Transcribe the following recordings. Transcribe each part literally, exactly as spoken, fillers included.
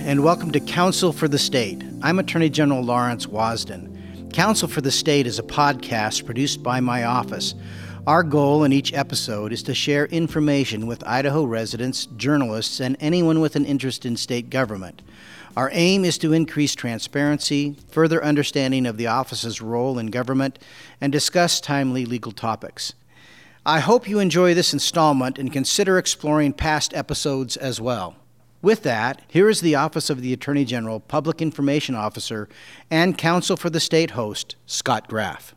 and welcome to Counsel for the State. I'm Attorney General Lawrence Wasden. Counsel for the State is a podcast produced by my office. Our goal in each episode is to share information with Idaho residents, journalists, and anyone with an interest in state government. Our aim is to increase transparency, further understanding of the office's role in government, and discuss timely legal topics. I hope you enjoy this installment and consider exploring past episodes as well. With that, here is the Office of the Attorney General, Public Information Officer, and Counsel for the State host, Scott Graff.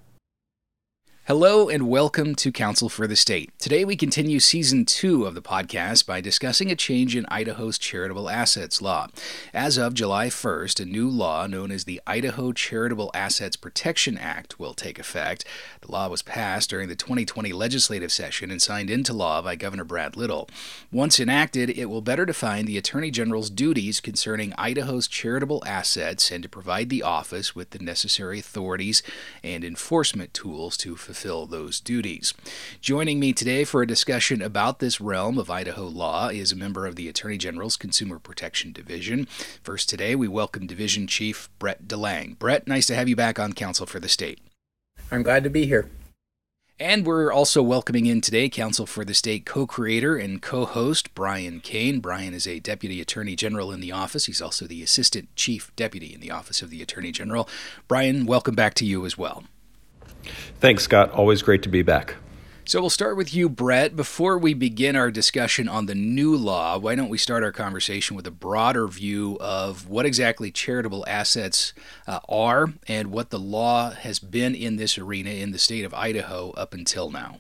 Hello and welcome to Counsel for the State. Today we continue Season two of the podcast by discussing a change in Idaho's charitable assets law. As of July first, a new law known as the Idaho Charitable Assets Protection Act will take effect. The law was passed during the twenty twenty legislative session and signed into law by Governor Brad Little. Once enacted, it will better define the Attorney General's duties concerning Idaho's charitable assets and to provide the office with the necessary authorities and enforcement tools to fulfill those duties. Joining me today for a discussion about this realm of Idaho law is a member of the Attorney General's Consumer Protection Division. First today, we welcome Division Chief Brett DeLange. Brett, nice to have you back on Counsel for the State. I'm glad to be here. And we're also welcoming in today Counsel for the State co-creator and co-host Brian Kane. Brian is a Deputy Attorney General in the office. He's also the Assistant Chief Deputy in the Office of the Attorney General. Brian, welcome back to you as well. Thanks, Scott. Always great to be back. So we'll start with you, Brett. Before we begin our discussion on the new law, why don't we start our conversation with a broader view of what exactly charitable assets uh, are and what the law has been in this arena in the state of Idaho up until now?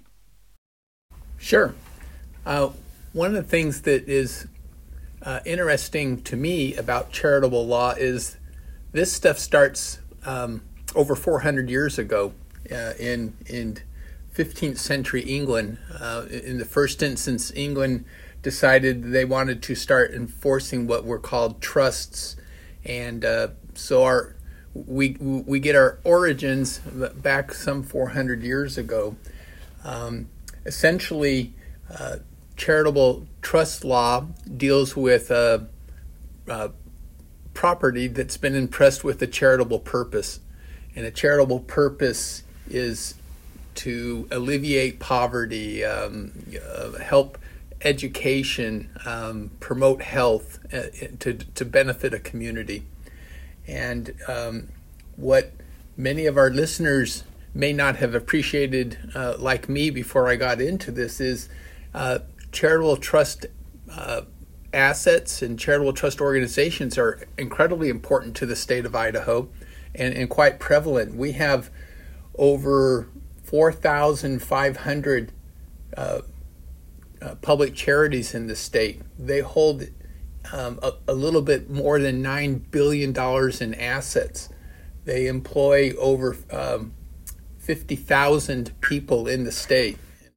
Sure. Uh, one of the things that is uh, interesting to me about charitable law is this stuff starts um, over four hundred years ago. Uh, in in fifteenth century England. Uh, in the first instance, England decided they wanted to start enforcing what were called trusts, and uh, so our we we get our origins back some four hundred years ago. Um, essentially, uh, charitable trust law deals with uh, uh, property that's been entrusted with a charitable purpose, and a charitable purpose is to alleviate poverty, um, uh, help education, um, promote health, uh, to to benefit a community. And um, what many of our listeners may not have appreciated, uh, like me before I got into this, is uh, charitable trust uh, assets and charitable trust organizations are incredibly important to the state of Idaho and, and quite prevalent. We have over four thousand five hundred uh, uh, public charities in the state. They hold um, a, a little bit more than nine billion dollars in assets. They employ over um, fifty thousand people in the state.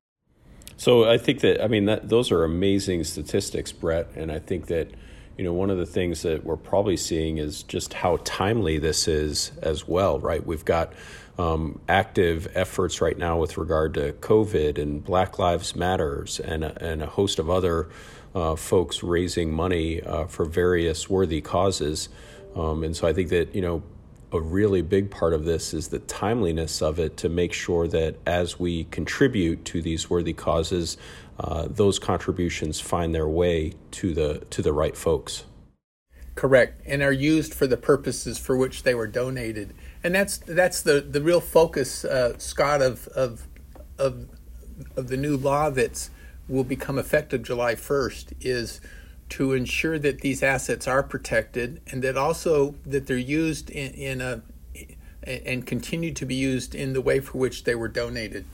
So I think that, I mean, that those are amazing statistics, Brett, and I think that, you know, one of the things that we're probably seeing is just how timely this is as well, right? We've got um, active efforts right now with regard to COVID and Black Lives Matters and a, and a host of other uh, folks raising money uh, for various worthy causes. Um, and so I think that, you know, a really big part of this is the timeliness of it to make sure that as we contribute to these worthy causes, uh, those contributions find their way to the to the right folks. Correct, and are used for the purposes for which they were donated. And that's that's the, the real focus, uh, Scott, of, of of of the new law that's will become effective July first is to ensure that these assets are protected and that also that they're used in, in a and continue to be used in the way for which they were donated.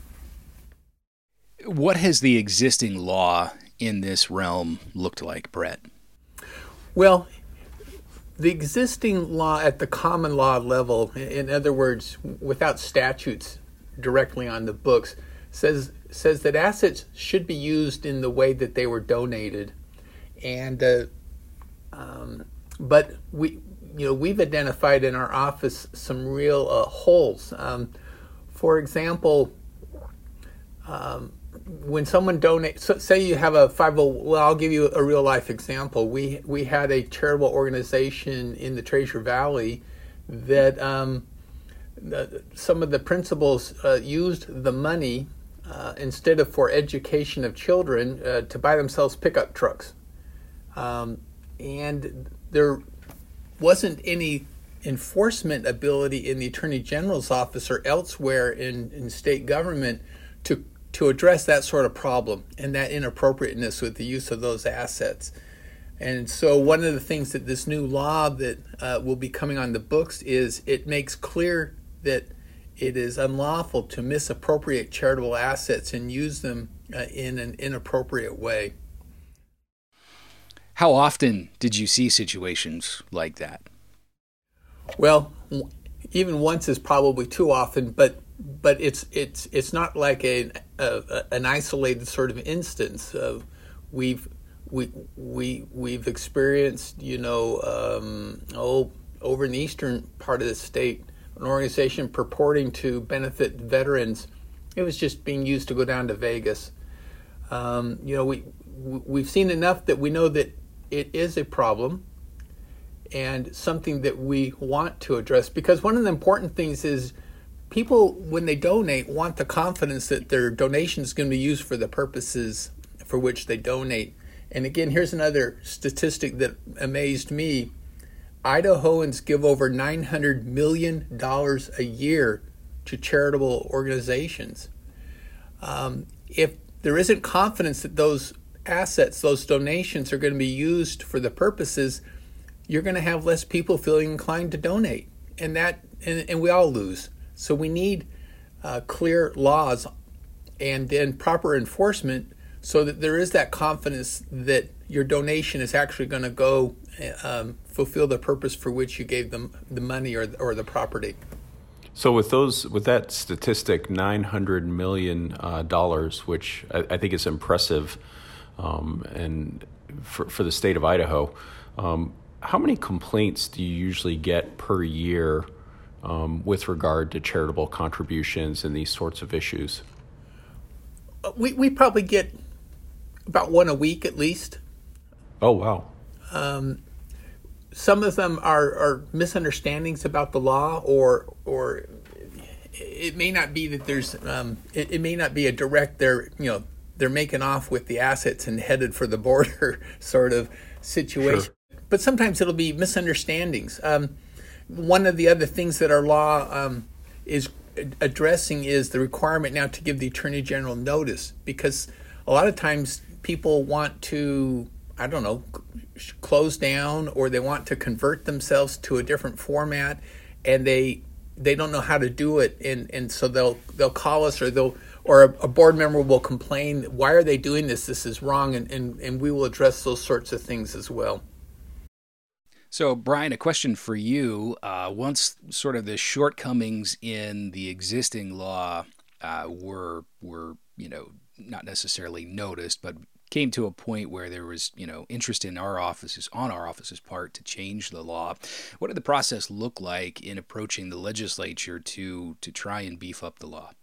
What has the existing law in this realm looked like, Brett? Well, the existing law at the common law level, in other words, without statutes directly on the books, says says that assets should be used in the way that they were donated. And uh, um, but we, you know, we've identified in our office some real uh, holes. Um, for example, um, when someone donates, so say you have a five oh, well, I'll give you a real life example. We we had a charitable organization in the Treasure Valley that um, the, some of the principals uh, used the money uh, instead of for education of children uh, to buy themselves pickup trucks. Um, and there wasn't any enforcement ability in the Attorney General's office or elsewhere in, in state government to to address that sort of problem and that inappropriateness with the use of those assets. And so one of the things that this new law that uh, will be coming on the books is it makes clear that it is unlawful to misappropriate charitable assets and use them uh, in an inappropriate way. How often did you see situations like that? Well, even once is probably too often, but but it's it's it's not like a, a an isolated sort of instance. Uh, we've we we we've experienced, you know, um, oh, over in the eastern part of the state, an organization purporting to benefit veterans. It was just being used to go down to Vegas. Um, you know, we we've seen enough that we know that it is a problem and something that we want to address, because one of the important things is people, when they donate, want the confidence that their donation is going to be used for the purposes for which they donate. And again, here's another statistic that amazed me. Idahoans give over nine hundred million dollars a year to charitable organizations. Um, if there isn't confidence that those assets, those donations are going to be used for the purposes, you're going to have less people feeling inclined to donate, and that and, and we all lose. So we need uh, clear laws and then proper enforcement so that there is that confidence that your donation is actually going to go um, fulfill the purpose for which you gave them the money or or the property. So with those, with that statistic, nine hundred million uh, dollars, which I, I think is impressive, um, and for for the state of Idaho. Um, How many complaints do you usually get per year um, with regard to charitable contributions and these sorts of issues? We we probably get about one a week at least. Oh, wow. Um, some of them are, are misunderstandings about the law, or or it may not be that there's um, it, it may not be a direct they're you know they're making off with the assets and headed for the border sort of situation. Sure. But sometimes it'll be misunderstandings. Um, one of the other things that our law um, is addressing is the requirement now to give the Attorney General notice, because a lot of times people want to, I don't know, close down, or they want to convert themselves to a different format, and they they don't know how to do it, and, and so they'll they'll call us, or they'll or a, a board member will complain, why are they doing this? This is wrong, and, and, and we will address those sorts of things as well. So, Brian, a question for you. Uh, once sort of the shortcomings in the existing law uh, were, were, you know, not necessarily noticed, but came to a point where there was, you know, interest in our offices, on our office's part, to change the law, what did the process look like in approaching the legislature to to try and beef up the law?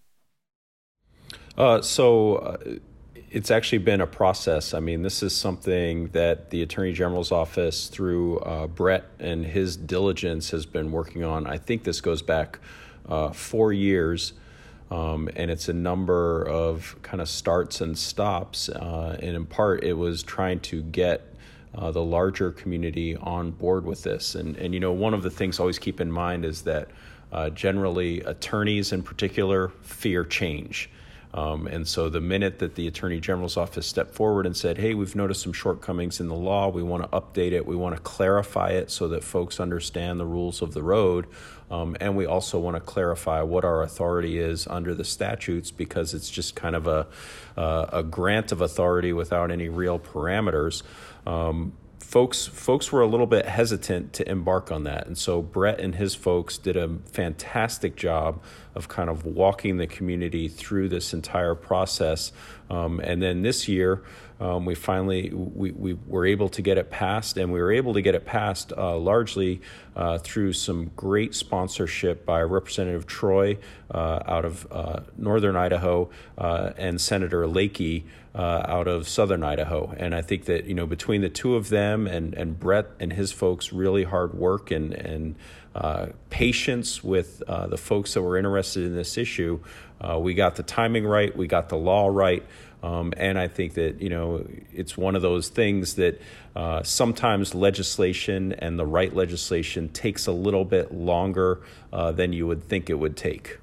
Uh, so... Uh, It's actually been a process. I mean, this is something that the Attorney General's office, through uh, Brett and his diligence, has been working on. I think this goes back uh, four years, um, and it's a number of kind of starts and stops. Uh, and in part, it was trying to get uh, the larger community on board with this. And, and, you know, one of the things always keep in mind is that uh, generally attorneys in particular fear change. Um, and so the minute that the Attorney General's office stepped forward and said, hey, we've noticed some shortcomings in the law, we want to update it, we want to clarify it so that folks understand the rules of the road, um, and we also want to clarify what our authority is under the statutes, because it's just kind of a, uh, a grant of authority without any real parameters. Um, Folks folks were a little bit hesitant to embark on that. And so Brett and his folks did a fantastic job of kind of walking the community through this entire process. Um, and then this year, Um, we finally we, we were able to get it passed, and we were able to get it passed uh, largely uh, through some great sponsorship by Representative Troy uh, out of uh, northern Idaho uh, and Senator Lakey uh, out of southern Idaho. And I think that, you know, between the two of them and, and Brett and his folks' really hard work and, and uh, patience with uh, the folks that were interested in this issue, uh, we got the timing right, we got the law right. Um, and I think that, you know, it's one of those things that uh, sometimes legislation and the right legislation takes a little bit longer uh, than you would think it would take.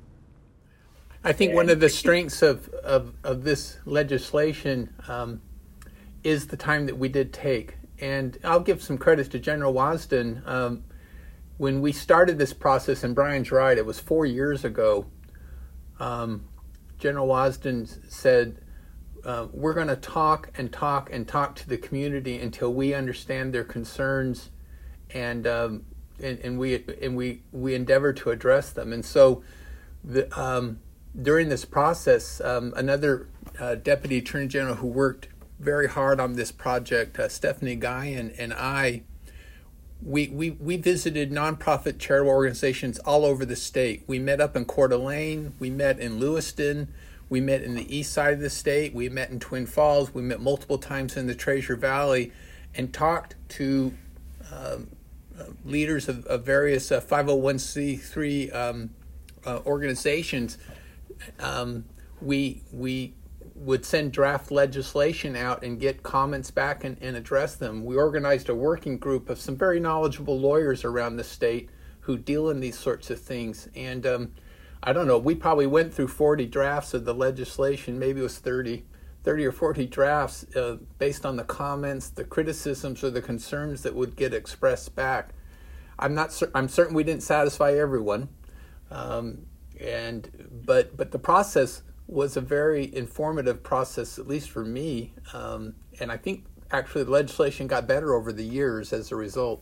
I think one of the strengths of, of, of this legislation um, is the time that we did take. And I'll give some credit to General Wasden. Um, when we started this process, and Brian's right, it was four years ago, um, General Wasden said, uh, we're going to talk and talk and talk to the community until we understand their concerns, and um, and, and we and we we endeavor to address them. And so, the, um, during this process, um, another uh, Deputy Attorney General who worked very hard on this project, uh, Stephanie Guy, and, and I, we, we we visited nonprofit charitable organizations all over the state. We met up in Coeur d'Alene, we met in Lewiston, we met in the east side of the state, we met in Twin Falls, we met multiple times in the Treasure Valley, and talked to um, uh, leaders of, of various uh, five oh one c three um, uh, organizations. Um, we we would send draft legislation out and get comments back and, and address them. We organized a working group of some very knowledgeable lawyers around the state who deal in these sorts of things. And um, I don't know, we probably went through forty drafts of the legislation, maybe it was thirty, thirty or forty drafts uh, based on the comments, the criticisms, or the concerns that would get expressed back. I'm not cer- I'm certain we didn't satisfy everyone. Um, and but but the process was a very informative process, at least for me. Um, and I think actually the legislation got better over the years as a result.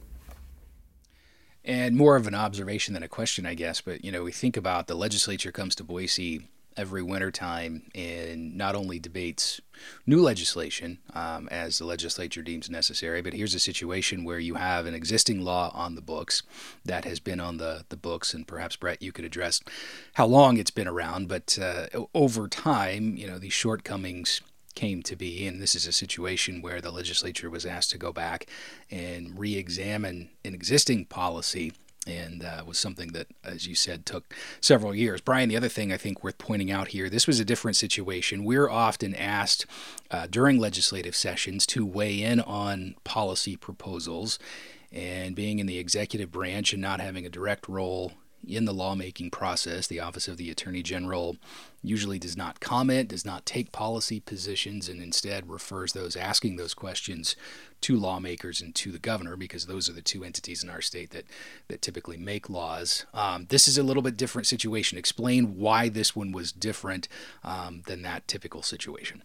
And more of an observation than a question, I guess. But, you know, we think about the legislature comes to Boise every wintertime and not only debates new legislation um, as the legislature deems necessary, but here's a situation where you have an existing law on the books that has been on the, the books, and perhaps, Brett, you could address how long it's been around, but uh, over time, you know, these shortcomings came to be, and this is a situation where the legislature was asked to go back and re-examine an existing policy, and uh, was something that, as you said, took several years. Brian, the other thing I think worth pointing out here, this was a different situation. We're often asked uh, during legislative sessions to weigh in on policy proposals, and being in the executive branch and not having a direct role in the lawmaking process, the Office of the Attorney General usually does not comment, does not take policy positions, and instead refers those asking those questions to lawmakers and to the governor, because those are the two entities in our state that, that typically make laws. Um, this is a little bit different situation. Explain why this one was different um, than that typical situation.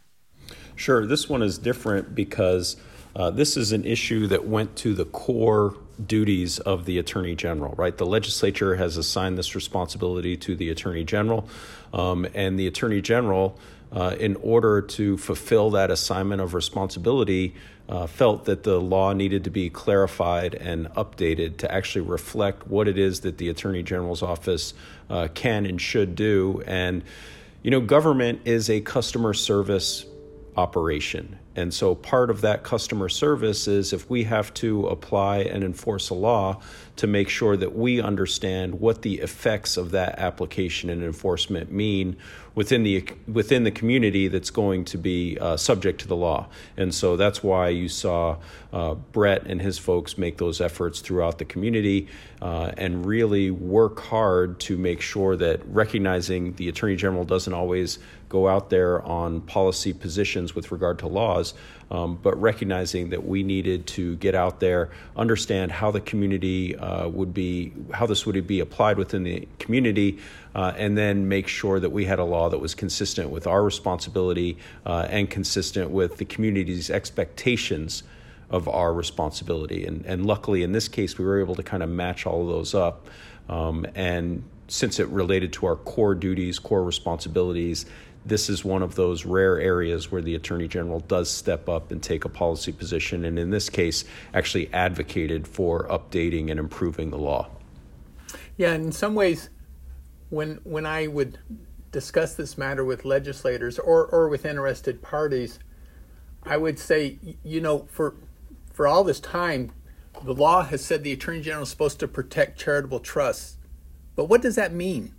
Sure. This one is different because uh, this is an issue that went to the core duties of the Attorney General, right? The legislature has assigned this responsibility to the Attorney General, um, and the Attorney General, uh, in order to fulfill that assignment of responsibility, uh, felt that the law needed to be clarified and updated to actually reflect what it is that the Attorney General's office uh, can and should do. And, you know, government is a customer service operation. And so part of that customer service is if we have to apply and enforce a law, to make sure that we understand what the effects of that application and enforcement mean within the within the community that's going to be uh, subject to the law. And so that's why you saw uh, Brett and his folks make those efforts throughout the community uh, and really work hard to make sure that, recognizing the Attorney General doesn't always go out there on policy positions with regard to laws, um, but recognizing that we needed to get out there, understand how the community uh, would be, how this would be applied within the community, uh, and then make sure that we had a law that was consistent with our responsibility uh, and consistent with the community's expectations of our responsibility. And, and luckily, in this case, we were able to kind of match all of those up. Um, and since it related to our core duties, core responsibilities, this is one of those rare areas where the Attorney General does step up and take a policy position, and in this case, actually advocated for updating and improving the law. Yeah, and in some ways, when when I would discuss this matter with legislators or, or with interested parties, I would say, you know, for for all this time, the law has said the Attorney General is supposed to protect charitable trusts. But what does that mean?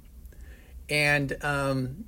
And um,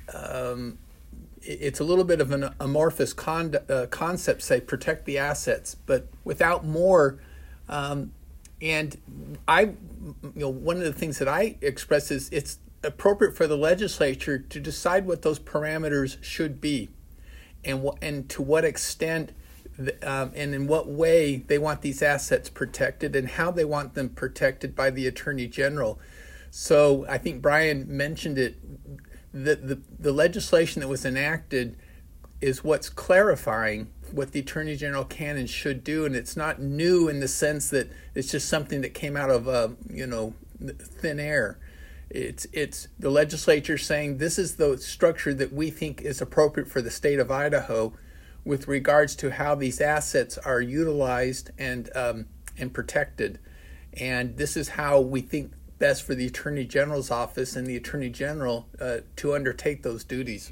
um, it's a little bit of an amorphous con- uh, concept, say, protect the assets, but without more. Um, and I, you know, one of the things that I express is it's appropriate for the legislature to decide what those parameters should be, and wh- and to what extent, the, um, and in what way they want these assets protected, and how they want them protected by the Attorney General. So I think Brian mentioned it. The, the the legislation that was enacted is what's clarifying what the Attorney General can and should do, and it's not new in the sense that it's just something that came out of uh, you know thin air. It's it's the legislature saying this is the structure that we think is appropriate for the state of Idaho, with regards to how these assets are utilized and um, and protected, and this is how we think best for the Attorney General's office and the Attorney General uh, to undertake those duties.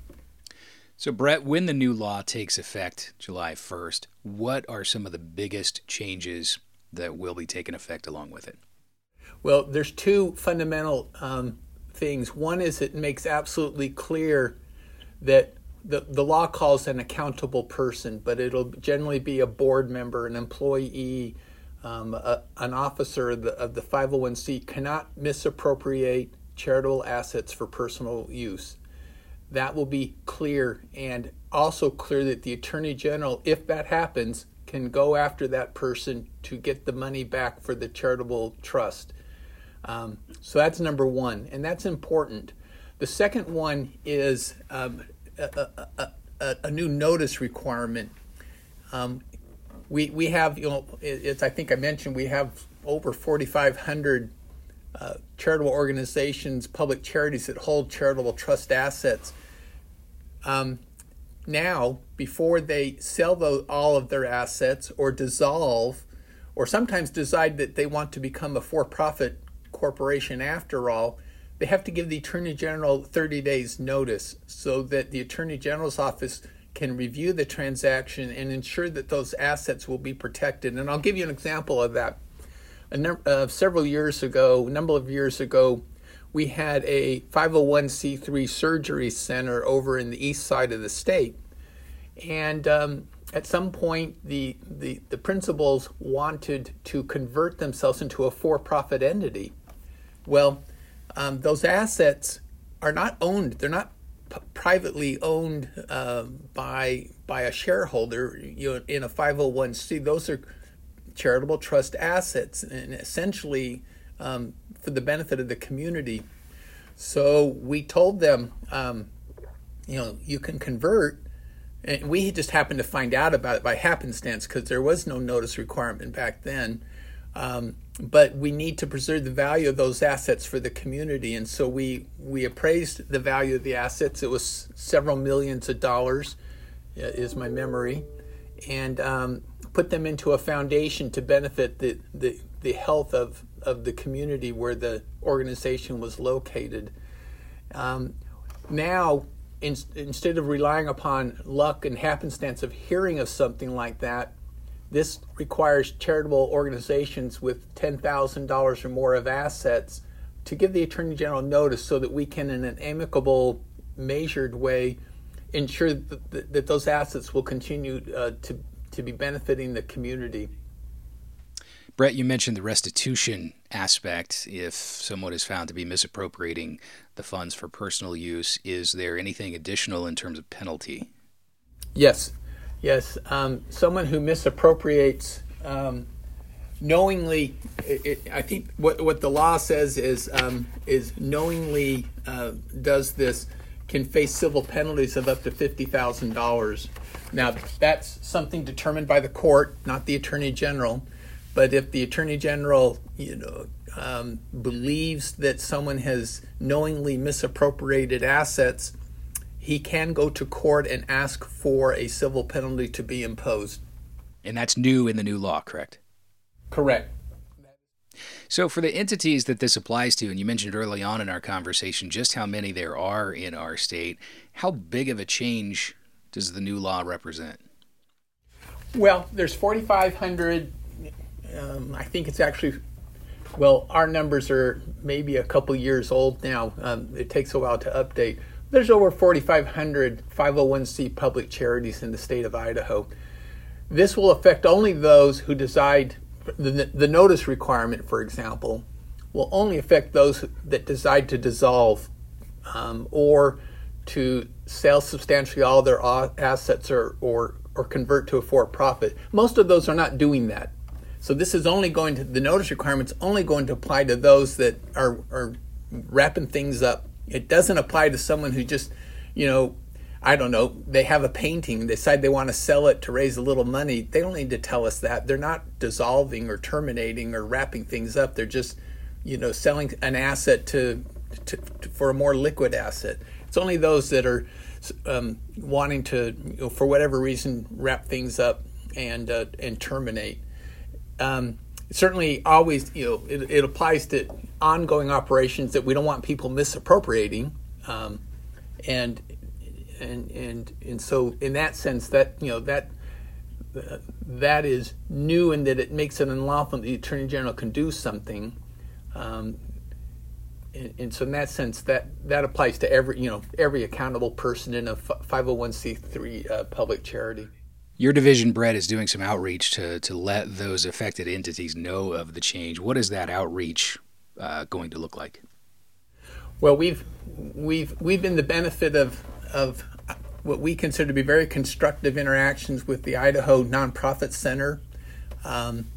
So, Brett, when the new law takes effect July first, what are some of the biggest changes that will be taking effect along with it? Well, there's two fundamental um, things. One is it makes absolutely clear that the, the law calls an accountable person, but it'll generally be a board member, an employee, Um, a, an officer of the, of the five oh one c cannot misappropriate charitable assets for personal use. That will be clear, and also clear that the Attorney General, if that happens, can go after that person to get the money back for the charitable trust. Um, so that's number one, and that's important. The second one is um, a, a, a, a new notice requirement. Um, We we have, you know, it's, I think I mentioned, we have over forty-five hundred uh, charitable organizations, public charities that hold charitable trust assets. Um, now, before they sell those, all of their assets or dissolve, or sometimes decide that they want to become a for-profit corporation after all, they have to give the Attorney General thirty days notice so that the Attorney General's office can review the transaction and ensure that those assets will be protected. And I'll give you an example of that. A num- uh, several years ago, a number of years ago, we had a five oh one c three surgery center over in the east side of the state. And um, at some point, the, the, the principals wanted to convert themselves into a for-profit entity. Well, um, those assets are not owned. They're not p- privately owned uh, by by a shareholder, you know, in a five oh one c. Those are charitable trust assets, and essentially um, for the benefit of the community. So we told them, um, you know, you can convert. And we just happened to find out about it by happenstance because there was no notice requirement back then. Um, but we need to preserve the value of those assets for the community. And so we, we appraised the value of the assets. It was several millions of dollars, is my memory, and um, put them into a foundation to benefit the, the, the health of, of the community where the organization was located. Um, now, In, instead of relying upon luck and happenstance of hearing of something like that, this requires charitable organizations with ten thousand dollars or more of assets to give the Attorney General notice so that we can, in an amicable, measured way, ensure that, that, that those assets will continue uh, to, to be benefiting the community. Brett, you mentioned the restitution aspect. If someone is found to be misappropriating the funds for personal use, is there anything additional in terms of penalty? Yes, yes. Um, someone who misappropriates um, knowingly, it, it, I think what what the law says is um, is knowingly uh, does this can face civil penalties of up to fifty thousand dollars. Now, that's something determined by the court, not the Attorney General. But if the Attorney General, you know, um, believes that someone has knowingly misappropriated assets, he can go to court and ask for a civil penalty to be imposed. And that's new in the new law, correct? Correct. So for the entities that this applies to, and you mentioned early on in our conversation just how many there are in our state, how big of a change does the new law represent? Well, there's forty-five hundred. Um, I think it's actually, well, our numbers are maybe a couple years old now. Um, it takes a while to update. There's over forty-five hundred five oh one c public charities in the state of Idaho. This will affect only those who decide. The, the notice requirement, for example, will only affect those that decide to dissolve um, or to sell substantially all their assets or, or, or convert to a for-profit. Most of those are not doing that. So this is only going to, the notice requirement's only going to apply to those that are, are wrapping things up. It doesn't apply to someone who just, you know, I don't know, they have a painting, they decide they want to sell it to raise a little money. They don't need to tell us that. They're not dissolving or terminating or wrapping things up. They're just, you know, selling an asset to, to, to for a more liquid asset. It's only those that are um, wanting to, you know, for whatever reason, wrap things up and uh, and terminate. Um, certainly, always, you know, it, it applies to ongoing operations that we don't want people misappropriating, um, and. And, and and so in that sense, that you know that uh, that is new in that it makes it unlawful. The Attorney General can do something, um, and, and so in that sense, that, that applies to every you know every accountable person in a five oh one c three uh, public charity. Your division, Brett, is doing some outreach to to let those affected entities know of the change. What is that outreach uh, going to look like? Well, we've we've we've been the benefit of. of what we consider to be very constructive interactions with the Idaho Nonprofit Center. Um,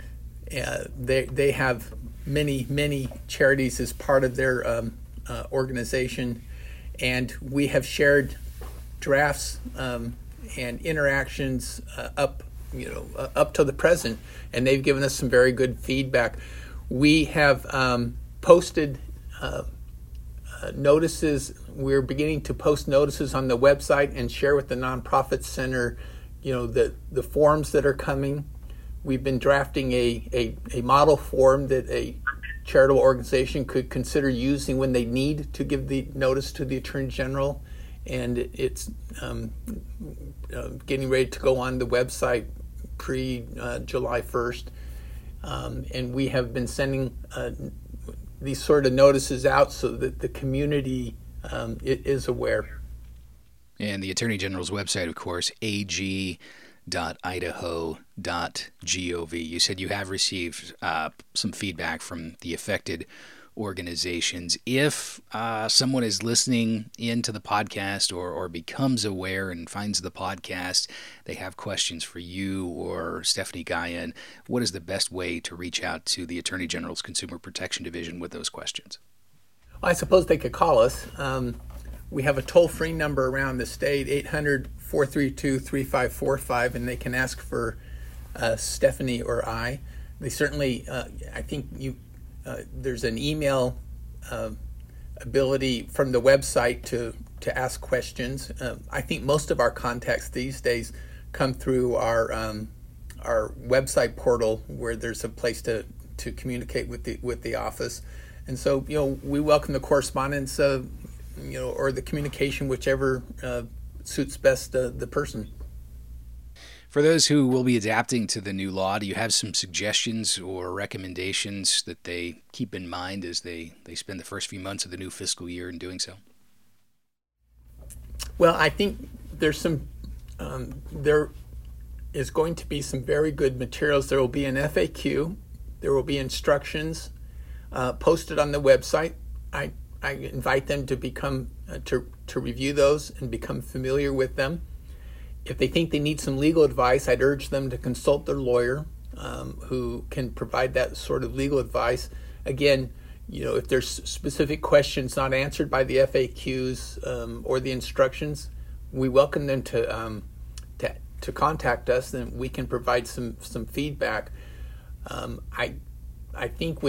uh, they they have many, many charities as part of their um, uh, organization, and we have shared drafts um, and interactions uh, up, you know, uh, up to the present, and they've given us some very good feedback. We have um, posted uh, uh, notices. We're beginning to post notices on the website and share with the Nonprofit Center, you know, the, the forms that are coming. We've been drafting a, a, a model form that a charitable organization could consider using when they need to give the notice to the Attorney General. And it's um, uh, getting ready to go on the website pre-July uh, first. Um, and we have been sending uh, these sort of notices out so that the community Um, it is aware. And the Attorney General's website, of course, a g dot idaho dot gov. You said you have received uh, some feedback from the affected organizations. If uh, someone is listening into the podcast or, or becomes aware and finds the podcast, they have questions for you or Stephanie Guyan, what is the best way to reach out to the Attorney General's Consumer Protection Division with those questions? I suppose they could call us. Um, we have a toll-free number around the state, eight hundred, four three two, three five four five, and they can ask for uh, Stephanie or I. They certainly, uh, I think you, uh, there's an email uh, ability from the website to, to ask questions. Uh, I think most of our contacts these days come through our um, our website portal, where there's a place to, to communicate with the with the office. And so, you know, we welcome the correspondence, uh, you know, or the communication, whichever uh, suits best uh, the person. For those who will be adapting to the new law, do you have some suggestions or recommendations that they keep in mind as they, they spend the first few months of the new fiscal year in doing so? Well, I think there's some, um, there is going to be some very good materials. There will be an F A Q. There will be instructions Uh, posted on the website. I, I invite them to become uh, to to review those and become familiar with them. If they think they need some legal advice, I'd urge them to consult their lawyer, um, who can provide that sort of legal advice. Again, you know, if there's specific questions not answered by the F A Qs um, or the instructions, we welcome them to um, to to contact us, and we can provide some some feedback. Um, I I think with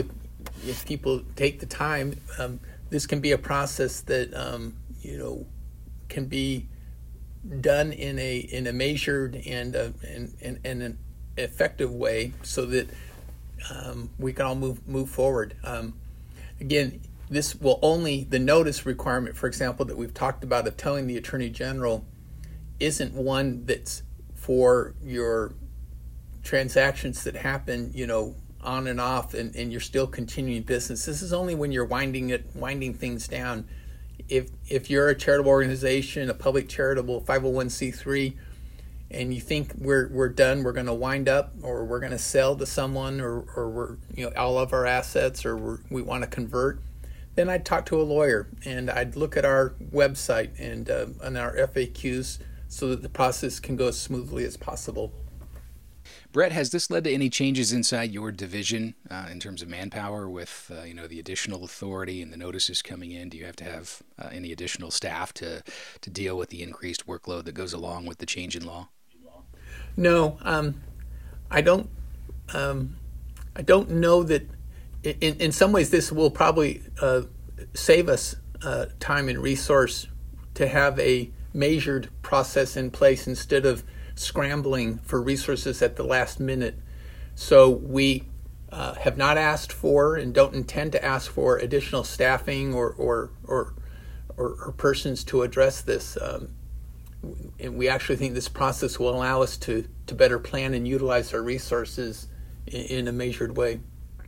if people take the time, um, this can be a process that um, you know can be done in a in a measured and uh, and, and, and an effective way, so that um, we can all move move forward. Um, again, this will only the notice requirement, for example, that we've talked about of telling the Attorney General, isn't one that's for your transactions that happen, you know, on and off, and, and you're still continuing business. This is only when you're winding it, winding things down. If if you're a charitable organization, a public charitable five oh one c three, and you think we're we're done, we're going to wind up, or we're going to sell to someone, or or we're you know all of our assets, or we're, we want to convert, then I'd talk to a lawyer and I'd look at our website and uh, and our F A Qs so that the process can go as smoothly as possible. Brett, has this led to any changes inside your division uh, in terms of manpower with uh, you know the additional authority and the notices coming in? Do you have to have uh, any additional staff to to deal with the increased workload that goes along with the change in law? No, um, I don't. Um, I don't know that. In in some ways, this will probably uh, save us uh, time and resource to have a measured process in place instead of scrambling for resources at the last minute. So we uh, have not asked for and don't intend to ask for additional staffing or or or, or, or persons to address this. Um, and we actually think this process will allow us to, to better plan and utilize our resources in, in a measured way.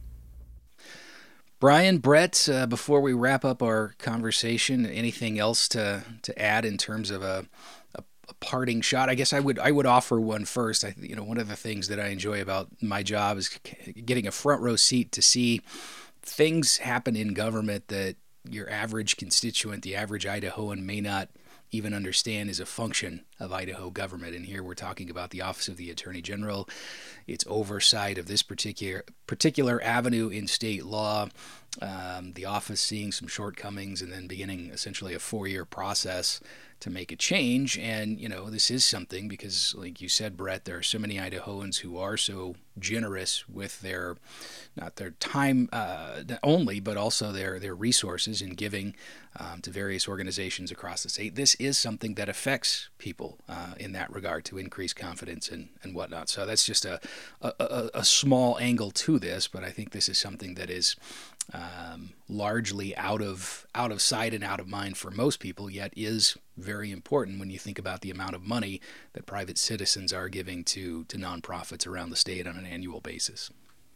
Brian, Brett, uh, before we wrap up our conversation, anything else to, to add in terms of a, a, a parting shot? I guess I would I would offer one first. I, you know, one of the things that I enjoy about my job is getting a front row seat to see things happen in government that your average constituent, the average Idahoan, may not even understand is a function of Idaho government. And here we're talking about the Office of the Attorney General, its oversight of this particular particular avenue in state law, um, the office seeing some shortcomings and then beginning essentially a four-year process to make a change. And, you know, this is something because, like you said, Brett, there are so many Idahoans who are so generous with their, not their time uh, only, but also their, their resources in giving um, to various organizations across the state. This is something that affects people uh, in that regard to increase confidence and, and whatnot. So that's just a, a, a small angle to this, but I think this is something that is um, largely out of out of sight and out of mind for most people, yet is very important when you think about the amount of money that private citizens are giving to, to nonprofits around the state on an annual basis.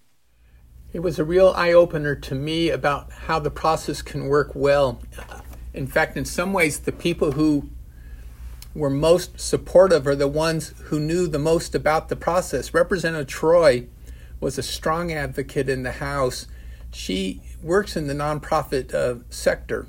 It was a real eye-opener to me about how the process can work well. In fact, in some ways, the people who were most supportive are the ones who knew the most about the process. Representative Troy was a strong advocate in the House. She works in the nonprofit uh, sector.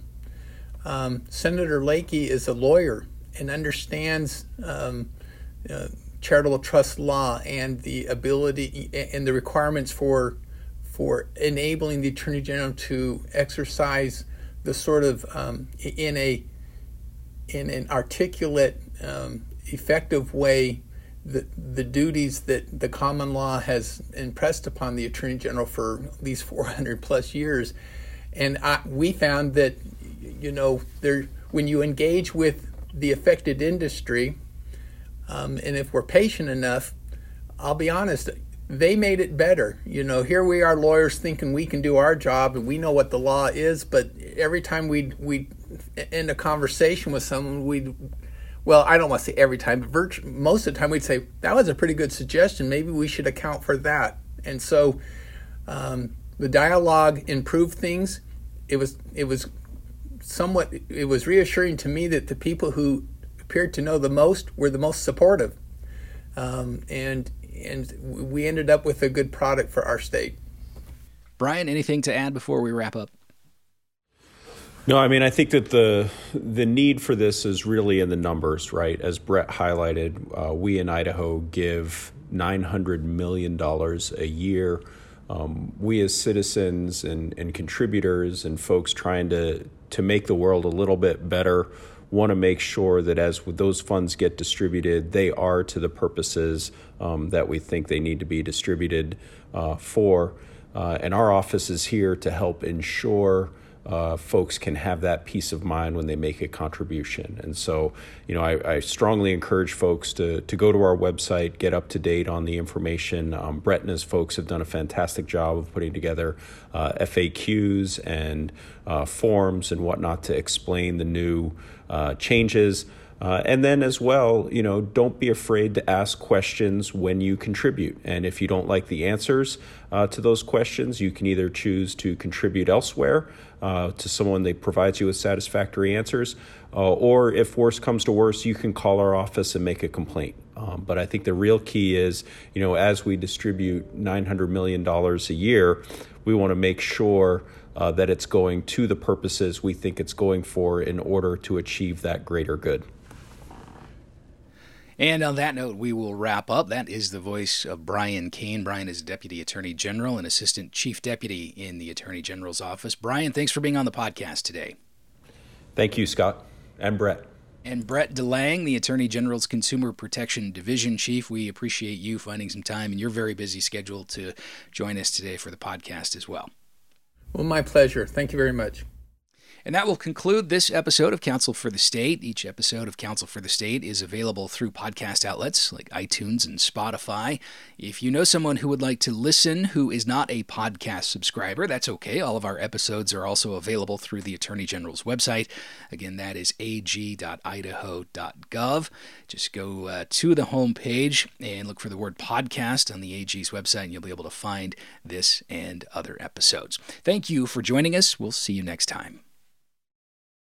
Um, Senator Lakey is a lawyer and understands um, uh, charitable trust law and the ability and the requirements for for enabling the Attorney General to exercise the sort of um, in a in an articulate, um, effective way the the duties that the common law has impressed upon the Attorney General for these four hundred plus years. And I, we found that, you know, there when you engage with the affected industry, um, and if we're patient enough, I'll be honest, they made it better. You know, here we are lawyers thinking we can do our job and we know what the law is, but every time we'd, we'd end a conversation with someone, we'd, well, I don't want to say every time, but virtu- most of the time we'd say, that was a pretty good suggestion. Maybe we should account for that. And so um, the dialogue improved things. It was, it was somewhat, it was reassuring to me that the people who appeared to know the most were the most supportive. Um, and and we ended up with a good product for our state. Brian, anything to add before we wrap up? No, I mean, I think that the the need for this is really in the numbers, right? As Brett highlighted, uh, we in Idaho give nine hundred million dollars a year. Um, we as citizens and, and contributors and folks trying to, to make the world a little bit better want to make sure that as those funds get distributed, they are to the purposes um, that we think they need to be distributed uh, for. Uh, and our office is here to help ensure uh, folks can have that peace of mind when they make a contribution. And so, you know, I, I strongly encourage folks to, to go to our website, get up to date on the information. Um, Brett and his folks have done a fantastic job of putting together uh, F A Qs and uh, forms and whatnot to explain the new uh, changes. Uh, and then as well, you know, don't be afraid to ask questions when you contribute. And if you don't like the answers uh, to those questions, you can either choose to contribute elsewhere uh, to someone that provides you with satisfactory answers, uh, or if worse comes to worse, you can call our office and make a complaint. Um, but I think the real key is, you know, as we distribute nine hundred million dollars a year, we want to make sure uh, that it's going to the purposes we think it's going for in order to achieve that greater good. And on that note, we will wrap up. That is the voice of Brian Cain. Brian is Deputy Attorney General and Assistant Chief Deputy in the Attorney General's office. Brian, thanks for being on the podcast today. Thank you, Scott, and Brett. And Brett DeLang, the Attorney General's Consumer Protection Division Chief. We appreciate you finding some time in your very busy schedule to join us today for the podcast as well. Well, my pleasure. Thank you very much. And that will conclude this episode of Counsel for the State. Each episode of Counsel for the State is available through podcast outlets like iTunes and Spotify. If you know someone who would like to listen who is not a podcast subscriber, that's okay. All of our episodes are also available through the Attorney General's website. Again, that is a g dot idaho dot gov. Just go uh, to the home page and look for the word podcast on the A G's website, and you'll be able to find this and other episodes. Thank you for joining us. We'll see you next time.